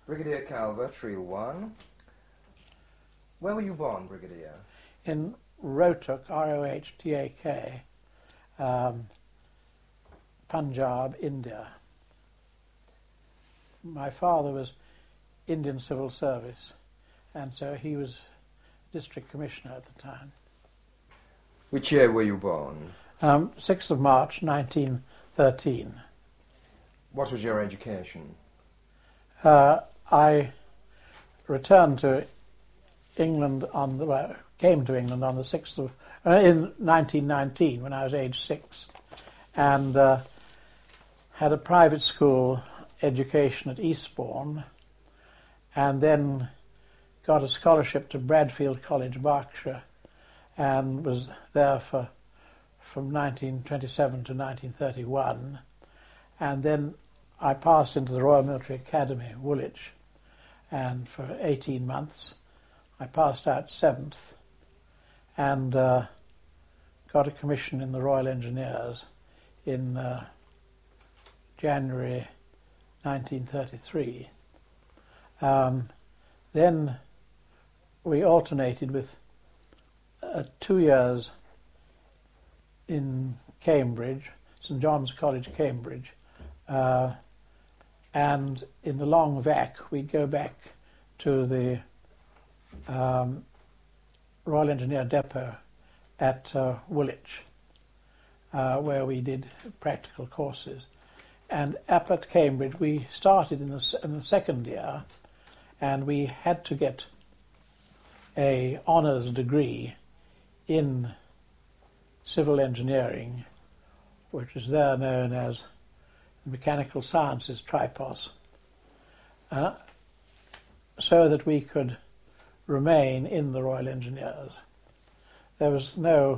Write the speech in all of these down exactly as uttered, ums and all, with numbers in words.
Brigadier Calvert, Reel one. Where were you born, Brigadier? In Rohtak, R O H T A K, um, Punjab, India. My father was Indian Civil Service, and so he was District Commissioner at the time. Which year were you born? Um, sixth of March, nineteen thirteen. What was your education? Uh, I returned to England on the well, came to England on the sixth of uh, in nineteen nineteen when I was age six, and uh, had a private school education at Eastbourne, and then got a scholarship to Bradfield College, Berkshire, and was there for from nineteen twenty-seven to nineteen thirty-one, and then I passed into the Royal Military Academy, Woolwich, and for eighteen months I passed out seventh and uh, got a commission in the Royal Engineers in uh, January nineteen thirty-three. Um, then we alternated with uh, two years in Cambridge, St John's College, Cambridge, uh, and in the long vac we'd go back to the um, Royal Engineer Depot at uh, Woolwich, uh, where we did practical courses. And up at Cambridge we started in the, in the second year, and we had to get a honours degree in civil engineering, which is there known as Mechanical Sciences Tripos, uh, so that we could remain in the Royal Engineers. There was no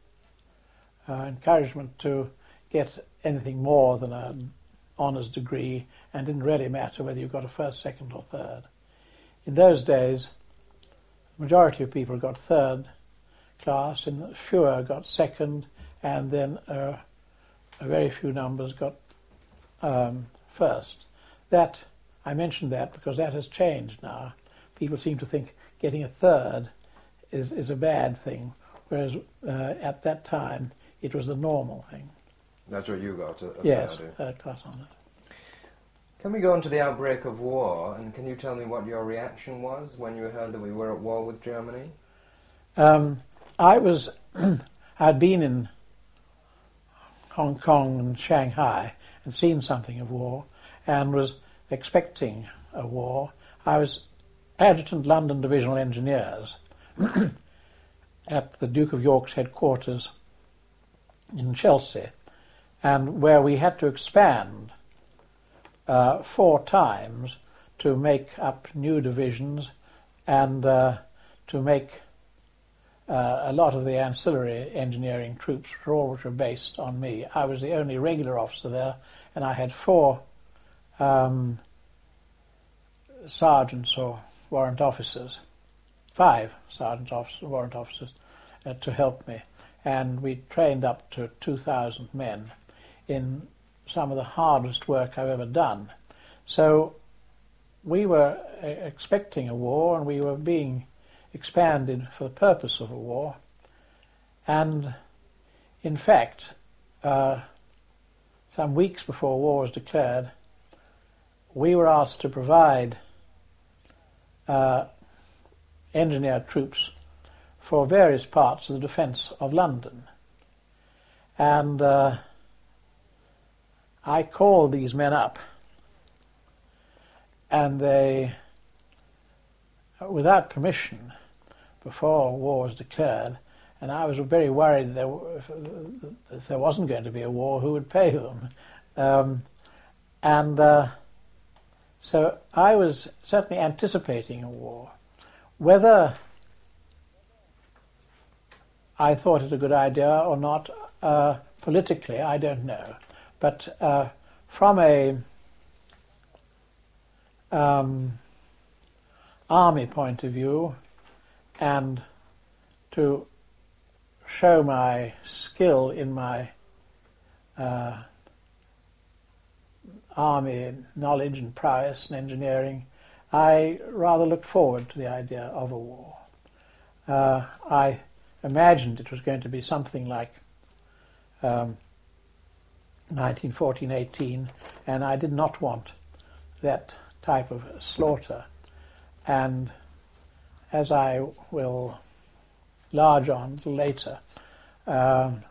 uh, encouragement to get anything more than an honours degree, and didn't really matter whether you got a first, second or third. In those days, the majority of people got third class, and fewer got second, and then uh, a very few numbers got um, first. That, I mentioned that because that has changed now. People seem to think getting a third is, is a bad thing, whereas uh, at that time it was the normal thing. That's where you got a, a yes, third. third class honours. Can we go on to the outbreak of war, and can you tell me what your reaction was when you heard that we were at war with Germany? Um, I was, I'd been in Hong Kong and Shanghai and seen something of war, and was expecting a war. I was Adjutant London Divisional Engineers at the Duke of York's headquarters in Chelsea, and where we had to expand uh, four times to make up new divisions and uh, to make uh, a lot of the ancillary engineering troops, all which were based on me. I was the only regular officer there, and I had four um, sergeants or warrant officers, five sergeant officers, warrant officers, uh, to help me. And we trained up to two thousand men in some of the hardest work I've ever done. So we were uh, expecting a war, and we were being expanded for the purpose of a war. And in fact, uh, some weeks before war was declared, we were asked to provide uh, engineer troops for various parts of the defence of London. And uh, I called these men up, and they, without permission, before war was declared, and I was very worried that there, if, if there wasn't going to be a war, who would pay them? Um, and uh, so I was certainly anticipating a war. Whether I thought it a good idea or not, uh, politically, I don't know. But uh, from a um, army point of view, and to show my skill in my uh, army knowledge and prowess and engineering, I rather looked forward to the idea of a war. Uh, I imagined it was going to be something like um, nineteen fourteen eighteen, and I did not want that type of slaughter. And as I will enlarge on a little later, um,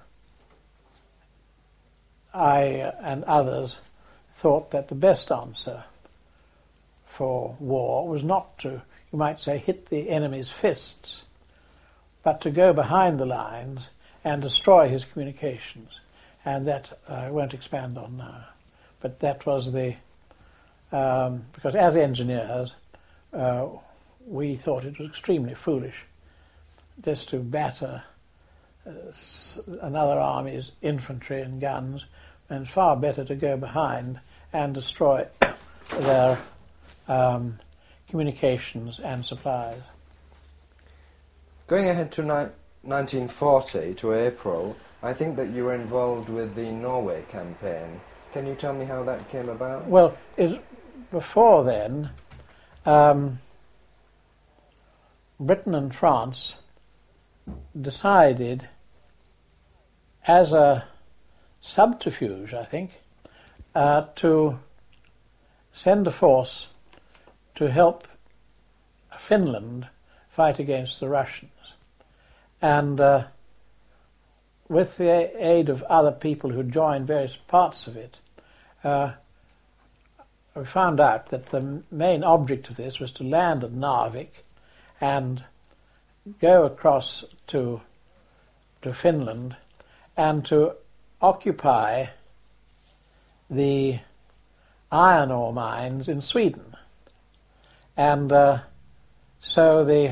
I and others thought that the best answer for war was not to, you might say, hit the enemy's fists, but to go behind the lines and destroy his communications. And that uh, I won't expand on now. But that was the, um, because as engineers, uh, we thought it was extremely foolish just to batter uh, another army's infantry and guns, and far better to go behind and destroy their um, communications and supplies. Going ahead to ni- nineteen forty, to April, I think that you were involved with the Norway campaign. Can you tell me how that came about? Well, it, before then, um, Britain and France decided, as a subterfuge, I think, uh, to send a force to help Finland fight against the Russians. And uh, with the aid of other people who joined various parts of it, uh, we found out that the main object of this was to land at Narvik and go across to to Finland and to occupy the iron ore mines in Sweden. And uh, so the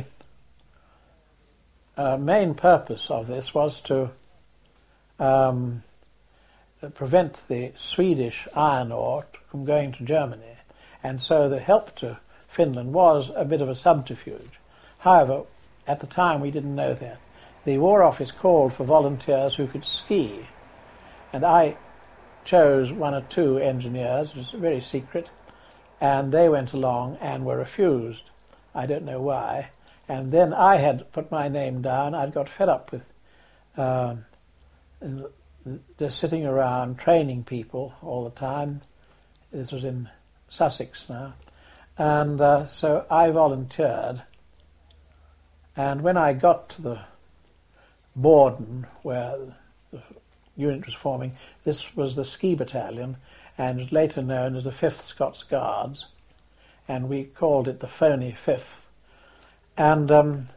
uh, main purpose of this was to um, prevent the Swedish iron ore from going to Germany. And so the help to Finland was a bit of a subterfuge. However, at the time we didn't know that. The War Office called for volunteers who could ski, and I chose one or two engineers. It was very secret, and they went along and were refused. I don't know why. And then I had put my name down. I'd got fed up with um, just sitting around training people all the time. This was in Sussex now. And uh, so I volunteered. And when I got to the Borden, where the unit was forming, this was the ski battalion, and was later known as the fifth Scots Guards, and we called it the Phony Fifth. And um,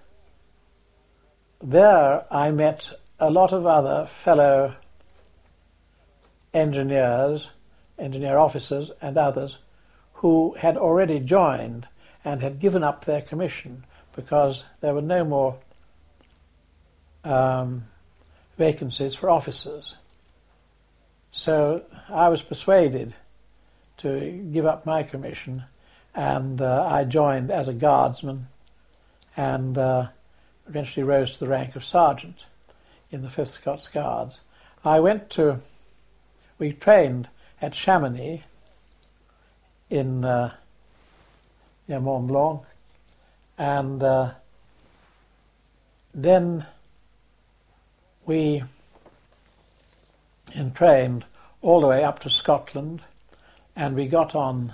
there I met a lot of other fellow engineers, engineer officers and others who had already joined and had given up their commission because there were no more um, vacancies for officers. So I was persuaded to give up my commission, and uh, I joined as a guardsman and uh, eventually rose to the rank of sergeant in the fifth Scots Guards. I went to, we trained at Chamonix in uh, near Mont Blanc, and uh, then we and trained all the way up to Scotland, and we got on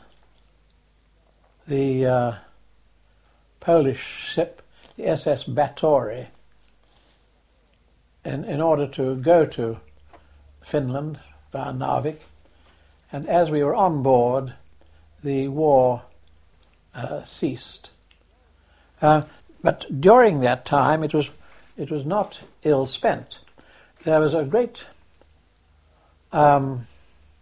the uh, Polish ship, the S S Batory, in, in order to go to Finland via Narvik. And as we were on board, the war uh, ceased. Uh, but during that time, it was it was not ill spent. There was a great um,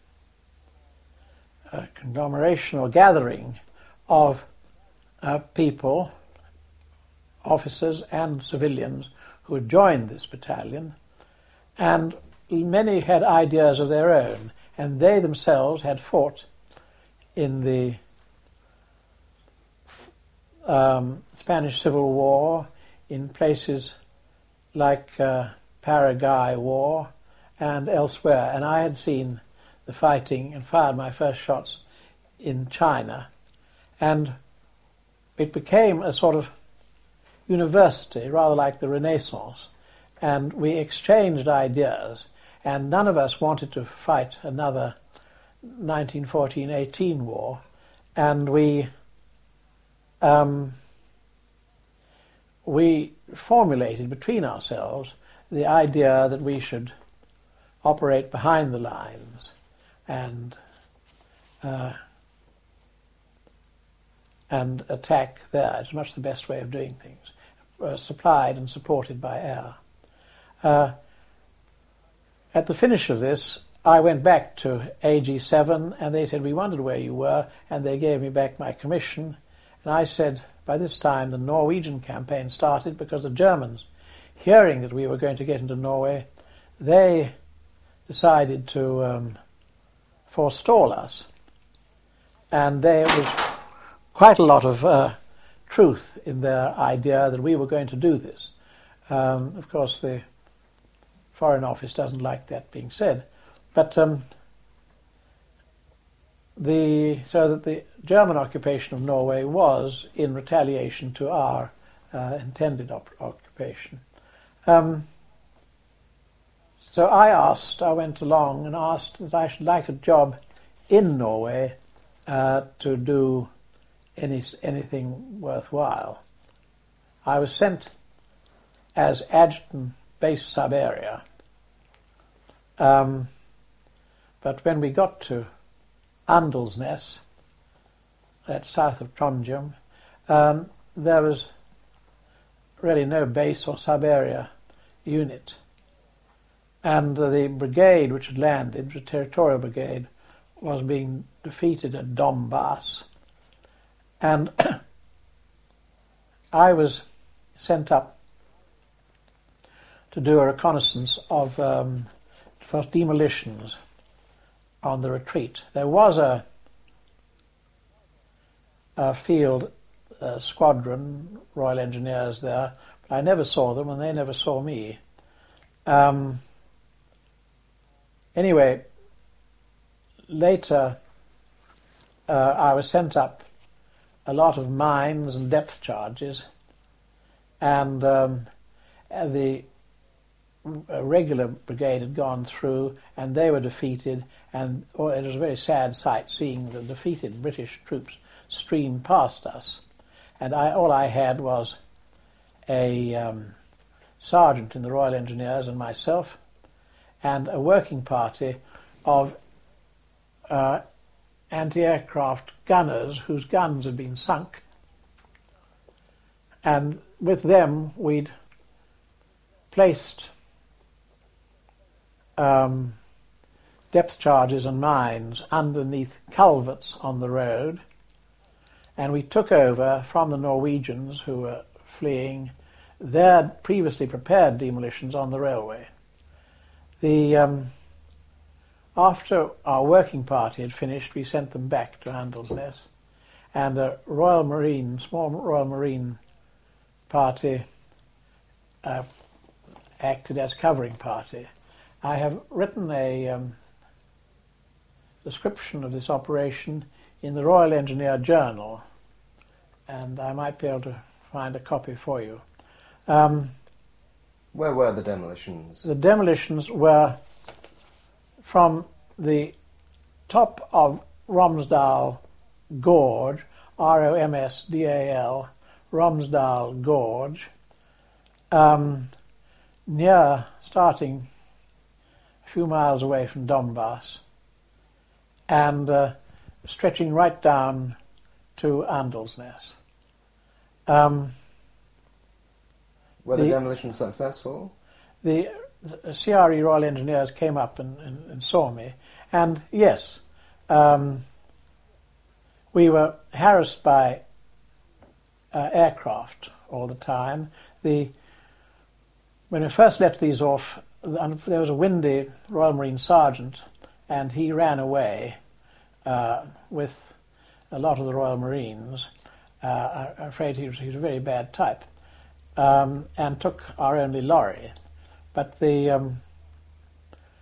a conglomeration or gathering of uh, people, officers and civilians, who had joined this battalion, and many had ideas of their own, and they themselves had fought in the um, Spanish Civil War, in places like uh, Paraguay War and elsewhere, and I had seen the fighting and fired my first shots in China. And it became a sort of university, rather like the Renaissance, and we exchanged ideas, and none of us wanted to fight another nineteen fourteen eighteen war, and we um, we formulated between ourselves the idea that we should operate behind the lines and uh, and attack there. It's much the best way of doing things, uh, supplied and supported by air. Uh, at the finish of this, I went back to A G seven, and they said, we wondered where you were, and they gave me back my commission. And I said, by this time the Norwegian campaign started, because the Germans, hearing that we were going to get into Norway, they decided to um, forestall us. And there was quite a lot of uh, truth in their idea that we were going to do this. Um, of course, the Foreign Office doesn't like that being said. But um, the so that the German occupation of Norway was in retaliation to our uh, intended op- occupation. Um, so I asked, I went along and asked that I should like a job in Norway uh, to do any anything worthwhile. I was sent as adjutant base sub-area. Um, But when we got to Andalsnes, that's south of Trondheim, um, there was really no base or sub-area unit. And uh, the brigade which had landed, the territorial brigade, was being defeated at Donbass. And I was sent up to do a reconnaissance of um, first demolitions on the retreat. There was a, a field uh, squadron, Royal Engineers there, but I never saw them and they never saw me. Um, anyway, later uh, I was sent up a lot of mines and depth charges, and um, the a regular brigade had gone through and they were defeated, and oh, it was a very sad sight seeing the defeated British troops stream past us. And I, all I had was a um, sergeant in the Royal Engineers and myself, and a working party of uh, anti-aircraft gunners whose guns had been sunk. And with them we'd placed Um, depth charges and mines underneath culverts on the road, and we took over from the Norwegians who were fleeing their previously prepared demolitions on the railway. The um, after our working party had finished, we sent them back to Andalsnes, and a Royal Marine, small Royal Marine party uh, acted as covering party. I have written a um, description of this operation in the Royal Engineer Journal, and I might be able to find a copy for you. Um, Where were the demolitions? the demolitions were from the top of Romsdal Gorge, R O M S D A L, Romsdal Gorge, um, near, starting a few miles away from Donbass, and uh, stretching right down to Andalsnes. Um, Were the, the demolitions successful? The C R E Royal Engineers came up and, and, and saw me, and yes, um, we were harassed by uh, aircraft all the time. The when we first let these off, there was a windy Royal Marine sergeant, and he ran away uh, with a lot of the Royal Marines. Uh, I'm afraid he was, he was a very bad type, um, and took our only lorry. But the um,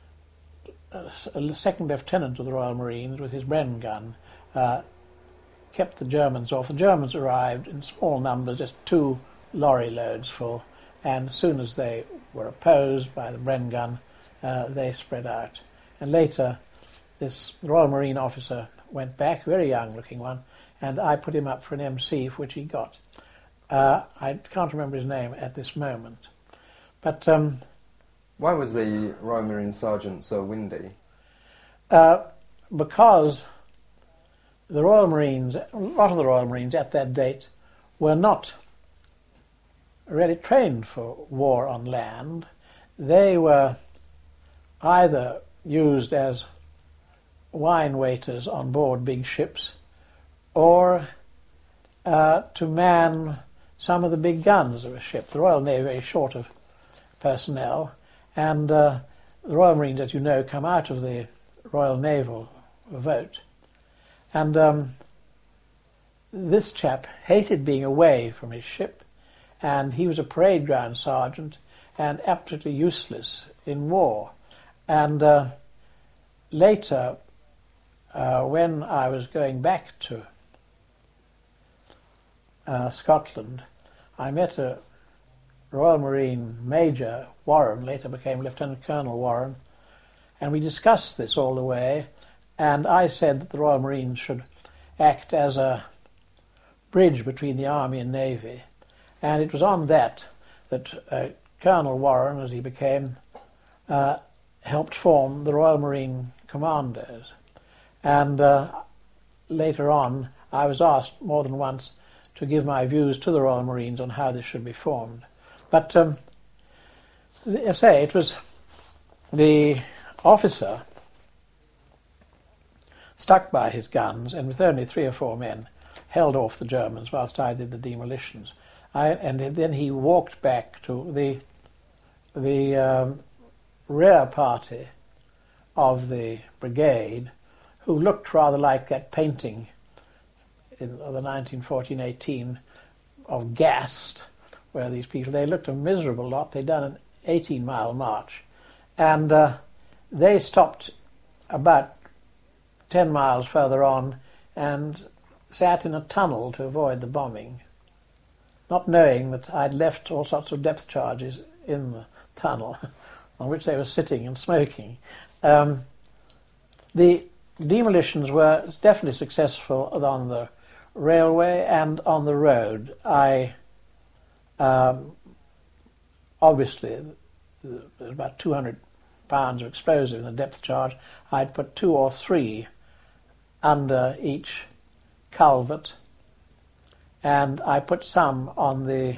a second lieutenant of the Royal Marines with his Bren gun uh, kept the Germans off. The Germans arrived in small numbers, just two lorry loads full, and as soon as they were opposed by the Bren gun, uh, they spread out. And later, this Royal Marine officer went back, very young-looking one, and I put him up for an M C, for which he got. Uh, I can't remember his name at this moment. But um, why was the Royal Marine Sergeant so windy? Uh, because the Royal Marines, a lot of the Royal Marines at that date, were not really trained for war on land. They were either used as wine waiters on board big ships, or uh, to man some of the big guns of a ship. The Royal Navy very short of personnel, and uh, the Royal Marines, as you know, come out of the Royal Naval vote. And um, this chap hated being away from his ship, and he was a parade ground sergeant and absolutely useless in war. And uh, later, uh, when I was going back to uh, Scotland, I met a Royal Marine Major, Warren, later became Lieutenant Colonel Warren, and we discussed this all the way, and I said that the Royal Marines should act as a bridge between the Army and Navy. And it was on that that uh, Colonel Warren, as he became, uh, helped form the Royal Marine Commandos. And uh, later on, I was asked more than once to give my views to the Royal Marines on how this should be formed. But, um, I say, it was the officer stuck by his guns, and with only three or four men, held off the Germans whilst I did the demolitions. I, and then he walked back to the the um, rear party of the brigade, who looked rather like that painting in the nineteen fourteen eighteen of Gast, where these people, they looked a miserable lot. They'd done an eighteen-mile march, and uh, they stopped about ten miles further on and sat in a tunnel to avoid the bombing, not knowing that I'd left all sorts of depth charges in the tunnel on which they were sitting and smoking. Um, the demolitions were definitely successful on the railway and on the road. I um, obviously, there's about two hundred pounds of explosive in the depth charge. I'd put two or three under each culvert, and I put some on the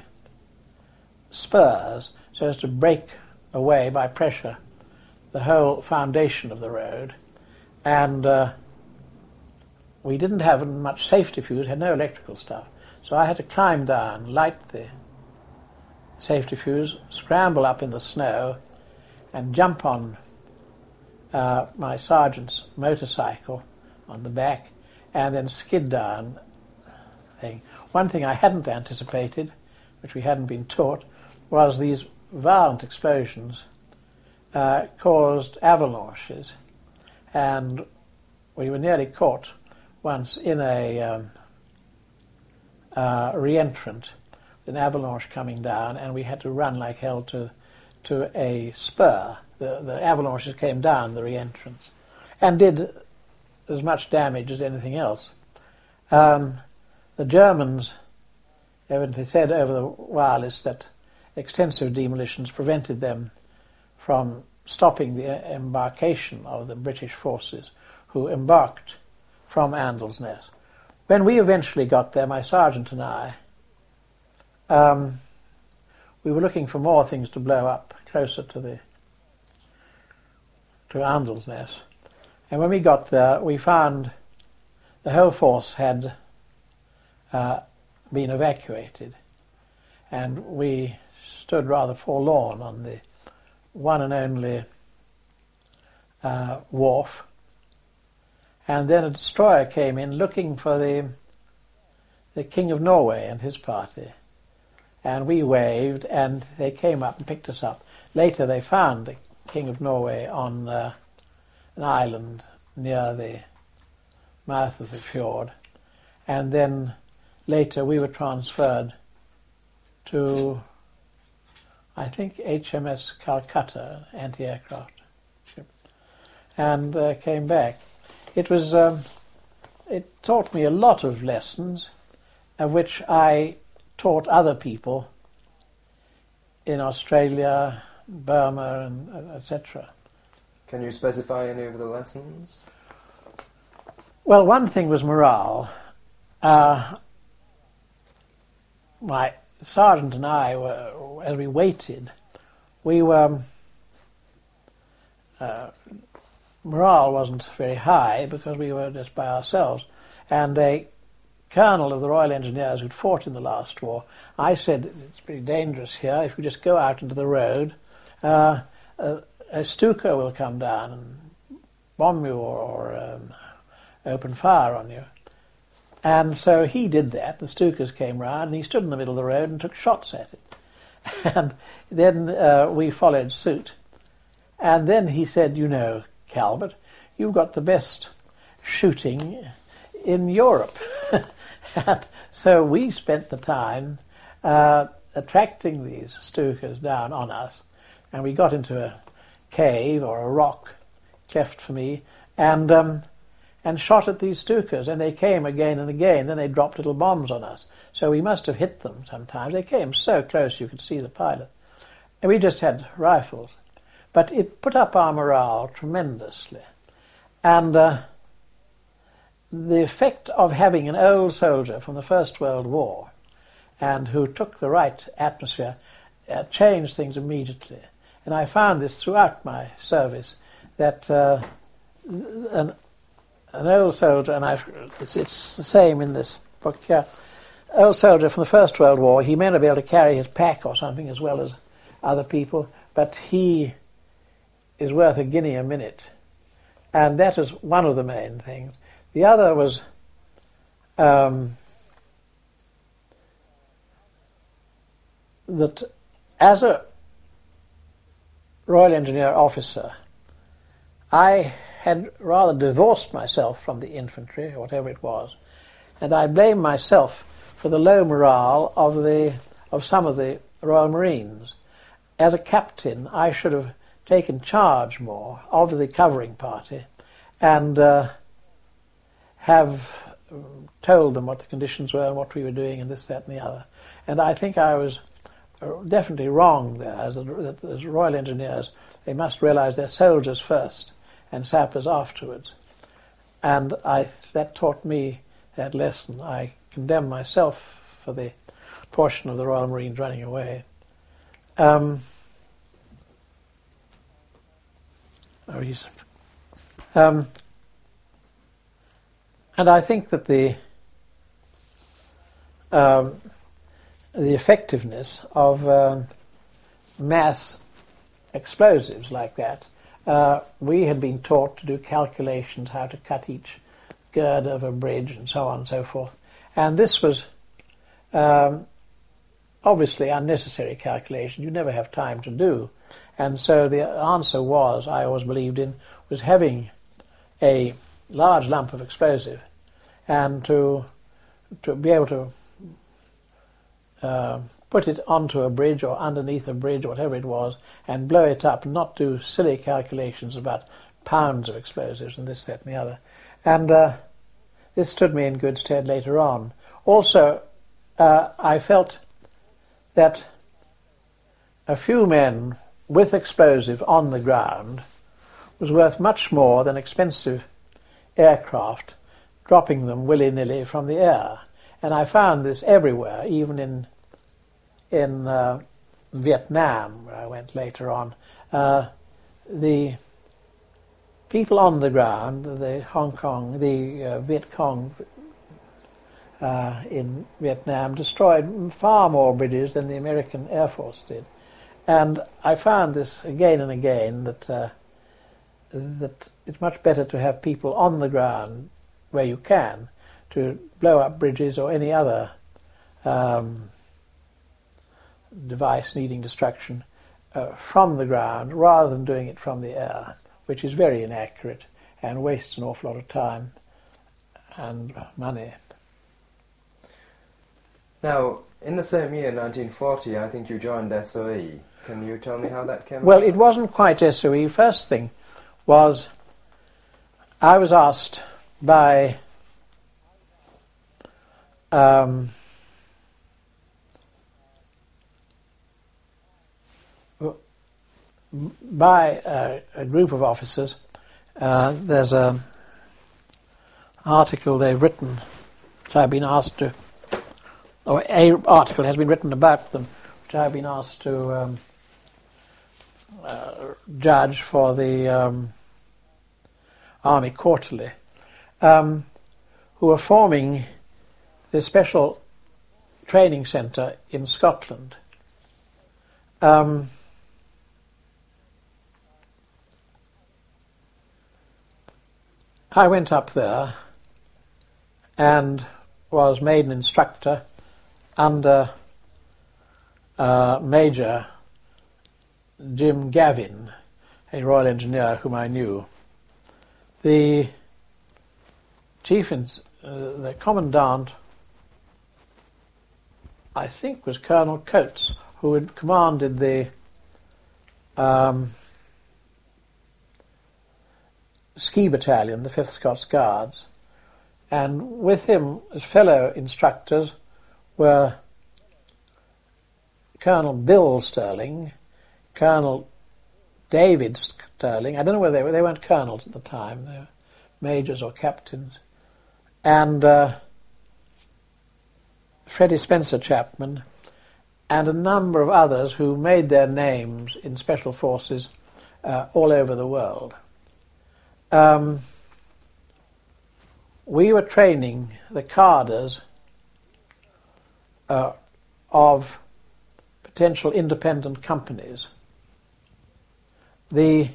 spurs so as to break away by pressure the whole foundation of the road. And uh, we didn't have much safety fuse, had no electrical stuff, so I had to climb down, light the safety fuse, scramble up in the snow, and jump on uh, my sergeant's motorcycle on the back, and then skid down. Thing. One thing I hadn't anticipated, which we hadn't been taught, was these violent explosions uh, caused avalanches, and we were nearly caught once in a um, uh, re-entrant, an avalanche coming down, and we had to run like hell to to a spur. The, the avalanches came down the re-entrance and did as much damage as anything else. Um, the Germans evidently said over the wireless that extensive demolitions prevented them from stopping the embarkation of the British forces who embarked from Andelsness. When we eventually got there, my sergeant and I, um, we were looking for more things to blow up closer to the to Andelsness. And when we got there, we found the whole force had uh, been evacuated, and we stood rather forlorn on the one and only uh, wharf. And then a destroyer came in looking for the the King of Norway and his party, and we waved, and they came up and picked us up. Later, they found the King of Norway on uh, an island near the mouth of the fjord, and then later we were transferred to, I think, H M S Calcutta, anti-aircraft ship, and uh, came back. It was, um, it taught me a lot of lessons, of which I taught other people in Australia, Burma, and et cetera. Can you specify any of the lessons? Well, one thing was morale. Uh, my sergeant and I were, as we waited, we were, uh, morale wasn't very high because we were just by ourselves. And a colonel of the Royal Engineers who'd fought in the last war, I said, it's pretty dangerous here, if we just go out into the road, uh, a, a Stuka will come down and bomb you or, or um, open fire on you. And so he did that. The Stukas came round and he stood in the middle of the road and took shots at it. And then uh, we followed suit. And then he said, you know, Calvert, you've got the best shooting in Europe. And so we spent the time uh, attracting these Stukas down on us. And we got into a cave or a rock cleft for me and um, and shot at these Stukas, and they came again and again. Then they dropped little bombs on us. So we must have hit them sometimes. They came so close you could see the pilot. And we just had rifles. But it put up our morale tremendously. And uh, the effect of having an old soldier from the First World War and who took the right atmosphere uh, changed things immediately. And I found this throughout my service, that uh, an An old soldier, and I've, it's, it's the same in this book here, old soldier from the First World War, he may not be able to carry his pack or something as well as other people, but he is worth a guinea a minute. And that is one of the main things. The other was um, that as a Royal Engineer officer, I had rather divorced myself from the infantry, or whatever it was, and I blame myself for the low morale of the of some of the Royal Marines. As a captain, I should have taken charge more of the covering party and uh, have told them what the conditions were and what we were doing and this, that, and the other. And I think I was definitely wrong there. As, a, as Royal Engineers, they must realize they're soldiers first and sappers afterwards. And I, that taught me that lesson. I condemn myself for the portion of the Royal Marines running away. Um, oh, he's, um, and I think that the um, the effectiveness of um, mass explosives like that. Uh, we had been taught to do calculations, how to cut each girder of a bridge and so on and so forth. And this was um, obviously unnecessary calculation. You never have time to do. And so the answer was, I always believed in, was having a large lump of explosive and to to be able to uh, put it onto a bridge or underneath a bridge or whatever it was and blow it up, and not do silly calculations about pounds of explosives and this, that and the other. And uh, this stood me in good stead later on. Also, uh, I felt that a few men with explosive on the ground was worth much more than expensive aircraft dropping them willy-nilly from the air. And I found this everywhere, even in in uh, Vietnam, where I went later on. Uh, the people on the ground, the Hong Kong, the uh, Viet Cong uh, in Vietnam, destroyed far more bridges than the American Air Force did. And I found this again and again, that uh, that it's much better to have people on the ground where you can to blow up bridges or any other um, device needing destruction uh, from the ground rather than doing it from the air, which is very inaccurate and wastes an awful lot of time and money. Now, in the same year, nineteen forty, I think you joined S O E. Can you tell me how that came Well, about? it wasn't quite S O E. First thing was I was asked by um, by a, a group of officers. Uh, there's a article they've written, which I've been asked to, or a article has been written about them, which I've been asked to um, uh, judge for the um, Army Quarterly, um, who are forming this special training centre in Scotland. Um, I went up there and was made an instructor under uh, Major Jim Gavin, a Royal Engineer whom I knew. The chief, in, uh, the commandant, I think, was Colonel Coates, who had commanded the um, ski battalion, the fifth Scots Guards, and with him as fellow instructors were Colonel Bill Stirling, Colonel David Stirling, I don't know whether they were, they weren't colonels at the time, they were majors or captains, and uh, Freddie Spencer Chapman, and a number of others who made their names in special forces uh, all over the world. Um, we were training the cadres uh, of potential independent companies. The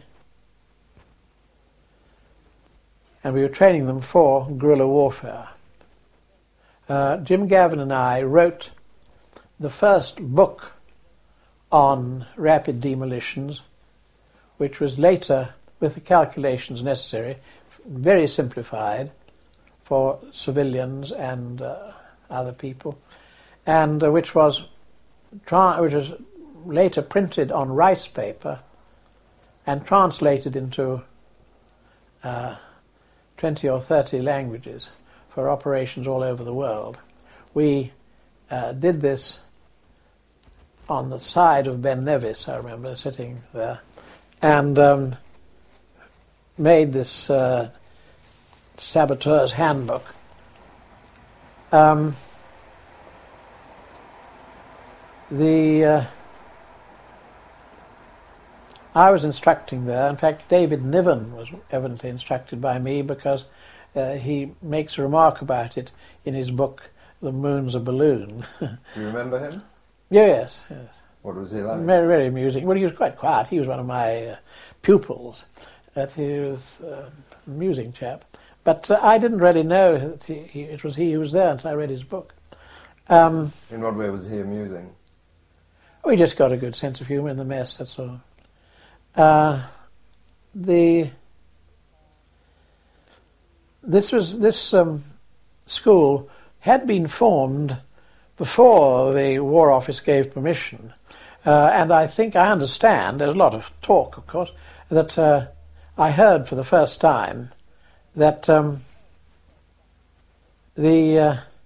and we were training them for guerrilla warfare. Uh, Jim Gavin and I wrote the first book on rapid demolitions, which was later, with the calculations necessary, very simplified for civilians and uh, other people, and uh, which was tra- which was later printed on rice paper and translated into uh, twenty or thirty languages for operations all over the world. We uh, did this on the side of Ben Nevis, I remember, sitting there, and um, made this uh, saboteur's handbook. Um, the uh, I was instructing there. In fact, David Niven was evidently instructed by me, because uh, he makes a remark about it in his book, The Moon's a Balloon. Do you remember him? Yes, yes. What was he like? Very, very amusing. Well, he was quite quiet. He was one of my uh, pupils. But he was uh, an amusing chap. But uh, I didn't really know that he, he, it was he who was there until I read his book. Um, In what way was he amusing? we just got a good sense of humour in the mess, that's all. Uh, the this was this um, school had been formed before the War Office gave permission, uh, and I think I understand. There's a lot of talk, of course, that uh, I heard for the first time that um, the uh,